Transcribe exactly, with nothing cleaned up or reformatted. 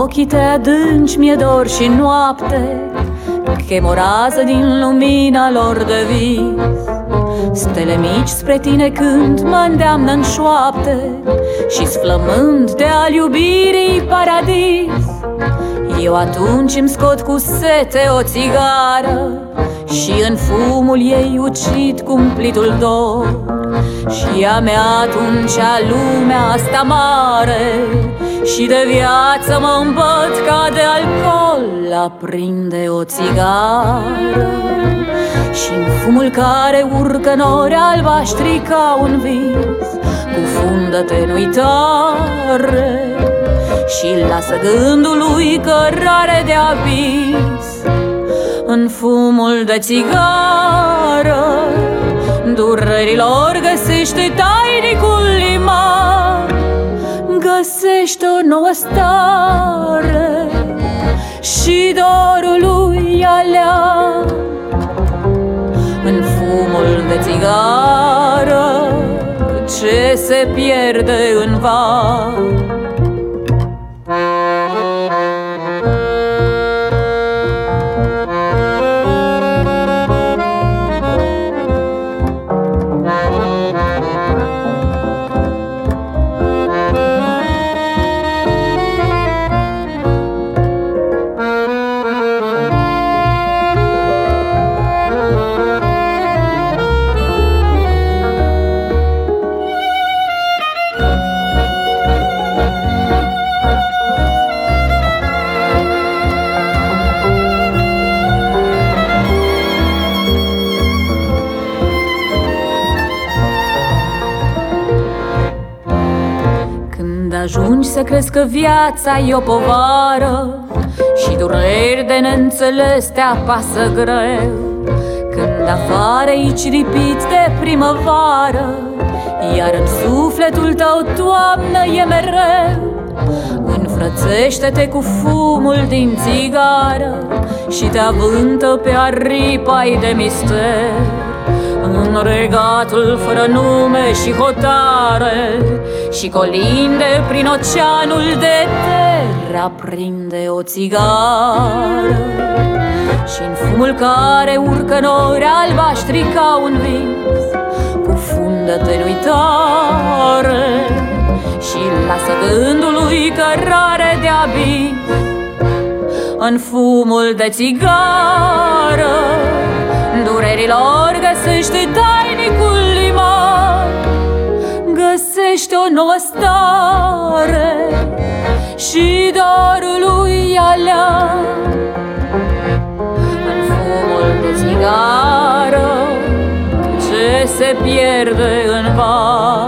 ochii tăi adânci mi-e dor și noapte chemorază din lumina lor de vis. Stele mici spre tine cânt, mă îndeamnă-n șoapte și-s flămând de al iubirii paradis. Eu atunci îmi scot cu sete o țigară și în fumul ei ucid cumplitul dor. Și a mea atunci-a lumea asta mare și de viață mă îmbăt ca de alcool. Aprinde o țigară și-n fumul care urcă nori albaștri ca un vis, cufundă-te în uitare și lasă gândul lui cărare de abis. În fumul de țigară durerilor găsește tainicul liman, găsește o nouă stare și dorul lui alea. În fumul de țigară ce se pierde în var. Ajungi să crezi că viața e o povară și dureri de neînțeles te apasă greu. Când afară aici ripit de primăvară, iar în sufletul tău toamnă e mereu. Înfrățește-te cu fumul din țigară și te avântă pe aripa-i de mister. În regatul fără nume și hotare și colinde prin oceanul de ter, aprinde o țigară și-n fumul care urcă nori albaștri ca un vis, cufundă-te în uitare și lasă gândul lui cărare de abis. În fumul de țigară durerilor găsește tainicul liman, găsește o nouă stare și dorul lui alea. În fumul de țigară ce se pierde în var.